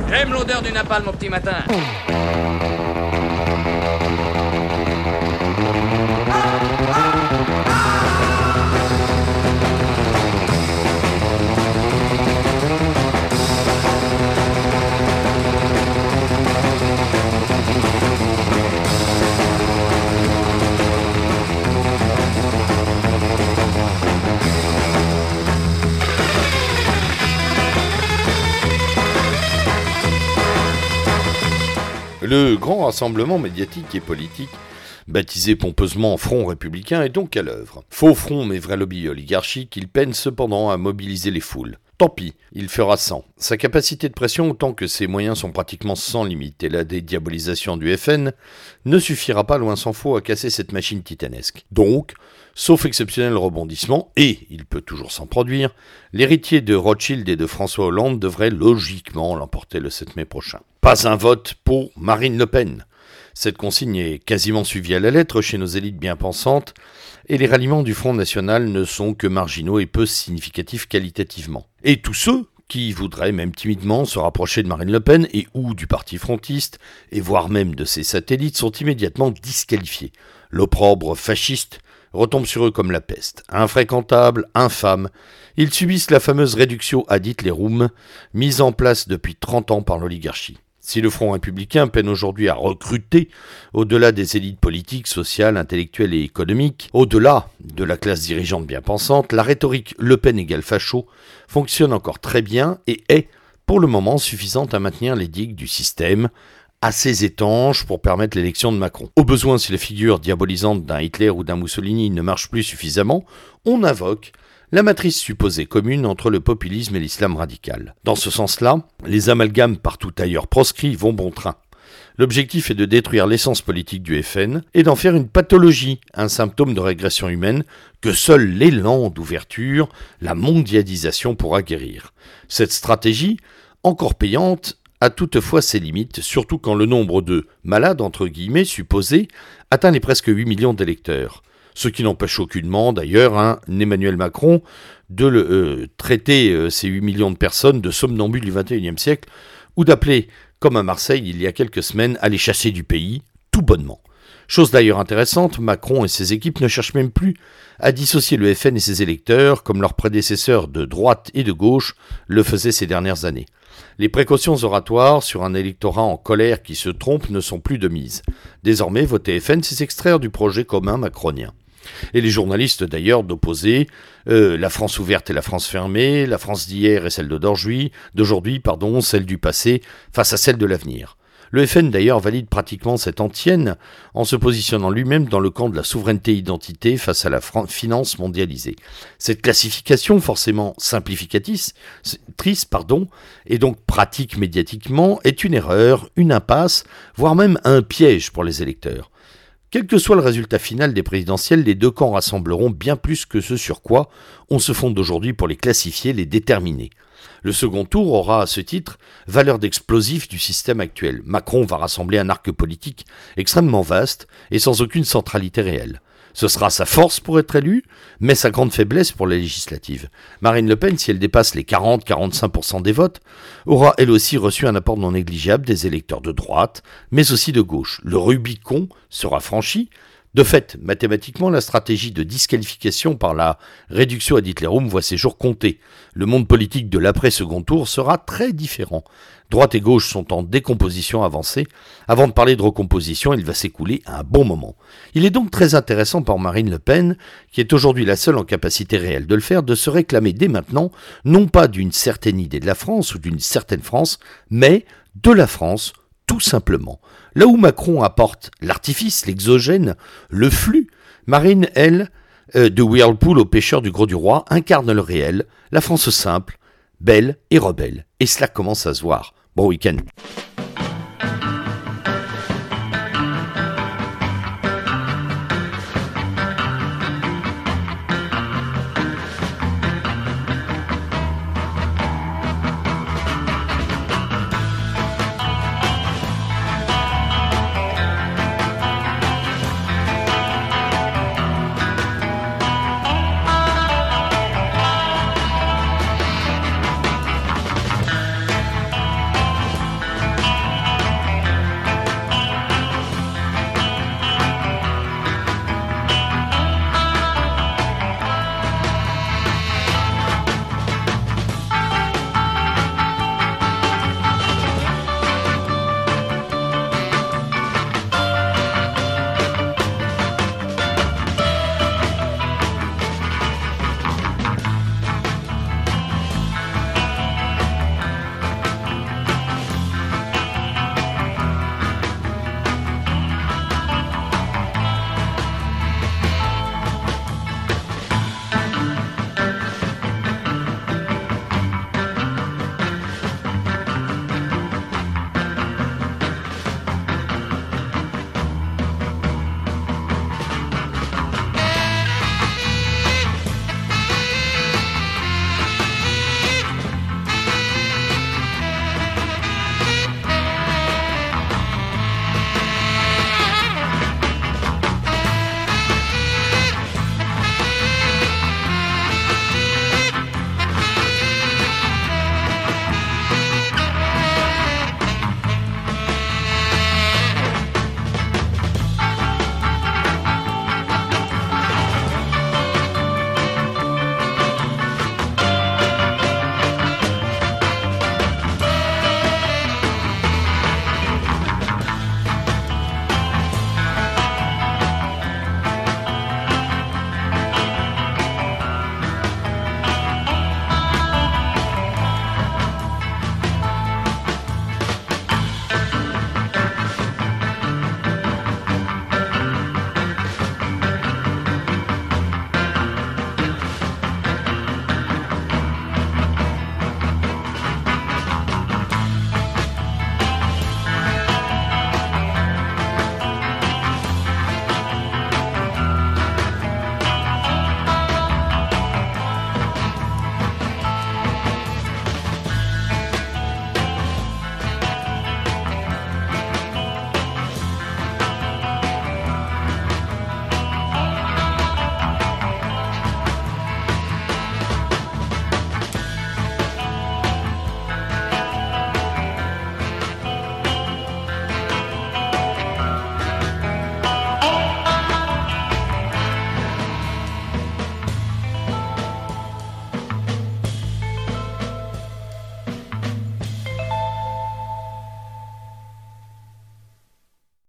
J'aime l'odeur du napalm au petit matin. Le grand rassemblement médiatique et politique, baptisé pompeusement Front républicain, est donc à l'œuvre. Faux front mais vrai lobby oligarchique, il peine cependant à mobiliser les foules. Tant pis, il fera sans. Sa capacité de pression, autant que ses moyens sont pratiquement sans limite, et la dédiabolisation du FN ne suffira pas, loin s'en faut, à casser cette machine titanesque. Donc, sauf exceptionnel rebondissement, et il peut toujours s'en produire, l'héritier de Rothschild et de François Hollande devrait logiquement l'emporter le 7 mai prochain. Pas un vote pour Marine Le Pen. Cette consigne est quasiment suivie à la lettre chez nos élites bien pensantes, et les ralliements du Front National ne sont que marginaux et peu significatifs qualitativement. Et tous ceux qui voudraient même timidement se rapprocher de Marine Le Pen et ou du parti frontiste, et voire même de ses satellites, sont immédiatement disqualifiés. L'opprobre fasciste retombe sur eux comme la peste. Infréquentables, infâmes, ils subissent la fameuse réductio ad Hitlerum, mise en place depuis 30 ans par l'oligarchie. Si le Front républicain peine aujourd'hui à recruter, au-delà des élites politiques, sociales, intellectuelles et économiques, au-delà de la classe dirigeante bien pensante, la rhétorique Le Pen égale facho fonctionne encore très bien et est, pour le moment, suffisante à maintenir les digues du système, assez étanches pour permettre l'élection de Macron. Au besoin, si la figure diabolisante d'un Hitler ou d'un Mussolini ne marche plus suffisamment, on invoque la matrice supposée commune entre le populisme et l'islam radical. Dans ce sens-là, les amalgames partout ailleurs proscrits vont bon train. L'objectif est de détruire l'essence politique du FN et d'en faire une pathologie, un symptôme de régression humaine que seul l'élan d'ouverture, la mondialisation pourra guérir. Cette stratégie, encore payante, a toutefois ses limites, surtout quand le nombre de « malades » entre guillemets supposés atteint les presque 8 millions d'électeurs. Ce qui n'empêche aucunement, d'ailleurs, Emmanuel Macron de traiter ces 8 millions de personnes de somnambules du XXIe siècle, ou d'appeler, comme à Marseille il y a quelques semaines, à les chasser du pays, tout bonnement. Chose d'ailleurs intéressante, Macron et ses équipes ne cherchent même plus à dissocier le FN et ses électeurs, comme leurs prédécesseurs de droite et de gauche le faisaient ces dernières années. Les précautions oratoires sur un électorat en colère qui se trompe ne sont plus de mise. Désormais, voter FN, c'est s'extraire du projet commun macronien. Et les journalistes d'ailleurs d'opposer la France ouverte et la France fermée, la France d'hier et celle d'aujourd'hui, celle du passé, face à celle de l'avenir. Le FN d'ailleurs valide pratiquement cette antienne en se positionnant lui-même dans le camp de la souveraineté-identité face à la finance mondialisée. Cette classification forcément simplificatrice, et donc pratique médiatiquement, est une erreur, une impasse, voire même un piège pour les électeurs. Quel que soit le résultat final des présidentielles, les deux camps rassembleront bien plus que ce sur quoi on se fonde aujourd'hui pour les classifier, les déterminer. Le second tour aura à ce titre valeur d'explosif du système actuel. Macron va rassembler un arc politique extrêmement vaste et sans aucune centralité réelle. Ce sera sa force pour être élu, mais sa grande faiblesse pour les législatives. Marine Le Pen, si elle dépasse les 40-45% des votes, aura elle aussi reçu un apport non négligeable des électeurs de droite, mais aussi de gauche. Le Rubicon sera franchi. De fait, mathématiquement, la stratégie de disqualification par la réduction ad Hitlerum voit ses jours comptés. Le monde politique de l'après-second tour sera très différent. Droite et gauche sont en décomposition avancée. Avant de parler de recomposition, il va s'écouler un bon moment. Il est donc très intéressant pour Marine Le Pen, qui est aujourd'hui la seule en capacité réelle de le faire, de se réclamer dès maintenant, non pas d'une certaine idée de la France ou d'une certaine France, mais de la France, tout simplement. Là où Macron apporte l'artifice, l'exogène, le flux, Marine, elle, de Whirlpool au pêcheur du Gros du Roi, incarne le réel, la France simple, belle et rebelle. Et cela commence à se voir. Bon week-end.